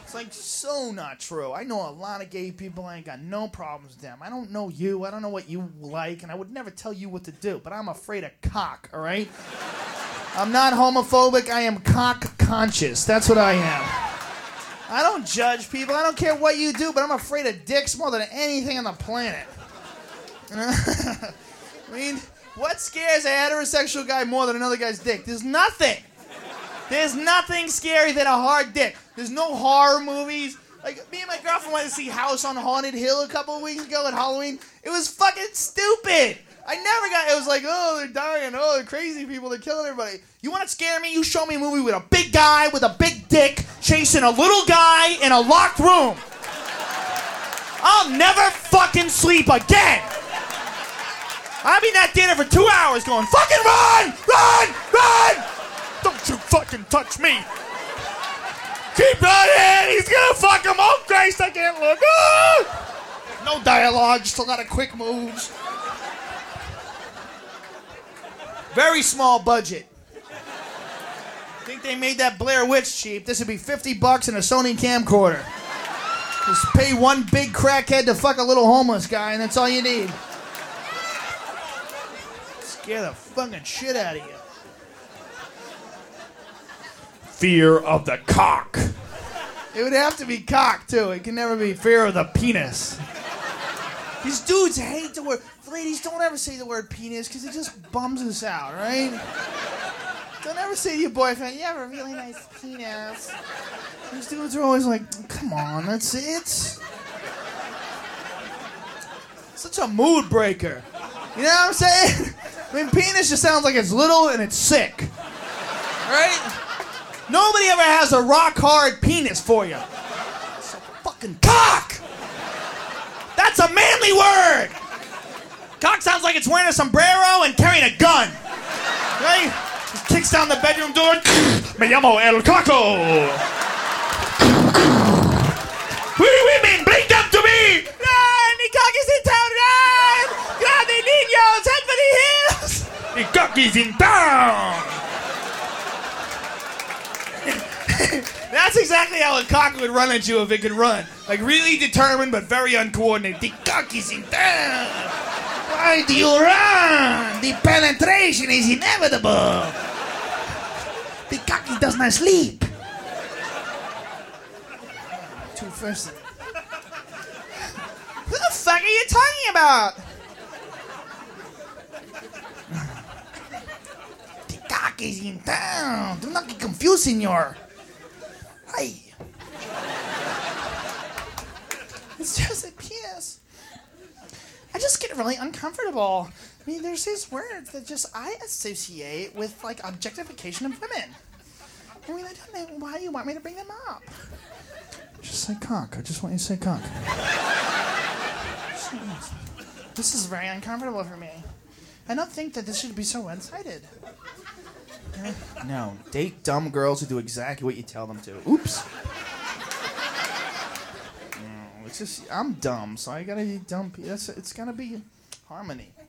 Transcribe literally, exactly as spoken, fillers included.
It's like so not true. I know a lot of gay people. I ain't got no problems with them. I don't know you. I don't know what you like, and I would never tell you what to do. But I'm afraid of cock, all right? I'm not homophobic. I am cock conscious. That's what I am. I don't judge people. I don't care what you do, but I'm afraid of dicks more than anything on the planet. I mean, what scares a heterosexual guy more than another guy's dick? There's nothing. There's nothing scary than a hard dick. There's no horror movies. Like, me and my girlfriend went to see House on Haunted Hill a couple of weeks ago at Halloween. It was fucking stupid. I never got, it was like, oh, they're dying. Oh, they're crazy people. They're killing everybody. You want to scare me? You show me a movie with a big guy with a big dick chasing a little guy in a locked room. I'll never fucking sleep again. I'll be in that theater for two hours going, fucking run! Run! Run! Don't you fucking touch me. Keep running! He's gonna fuck him! Oh, Christ, I can't look! Ah! No dialogue, just a lot of quick moves. Very small budget. Think they made that Blair Witch cheap. This would be fifty bucks and a Sony camcorder. Just pay one big crackhead to fuck a little homeless guy, and that's all you need. Scare the fucking shit out of you. Fear of the cock. It would have to be cock, too. It can never be fear of the penis. These dudes hate the word. Ladies, don't ever say the word penis because it just bums us out, right? Don't ever say to your boyfriend, you have a really nice penis. These dudes are always like, come on, that's it. Such a mood breaker. You know what I'm saying? I mean, penis just sounds like it's little and it's sick. Right? Nobody ever has a rock-hard penis for you. It's a fucking cock! That's a manly word! Cock sounds like it's wearing a sombrero and carrying a gun. Right? Just kicks down the bedroom door. Me llamo el coco. What do you mean? Blink up to me! Run! The cock is in town! Run! Grande niños! Head for the hills! The cock is in town! That's exactly how a cock would run at you if it could run. Like, really determined but very uncoordinated. The cock is in town! Why do you run? The penetration is inevitable. The cocky does not sleep. Too thirsty. Who the fuck are you talking about? The cock is in town. Do not get confused, senor. Hey. It's just a penis. I just get really uncomfortable. I mean, there's these words that just I associate with, like, objectification of women. I mean, I don't know why you want me to bring them up. Just say cock. I just want you to say cock. This is very uncomfortable for me. I don't think that this should be so one-sided. No, date dumb girls who do exactly what you tell them to. Oops. No, it's just, I'm dumb, so I gotta be dumb. That's, it's gotta be harmony.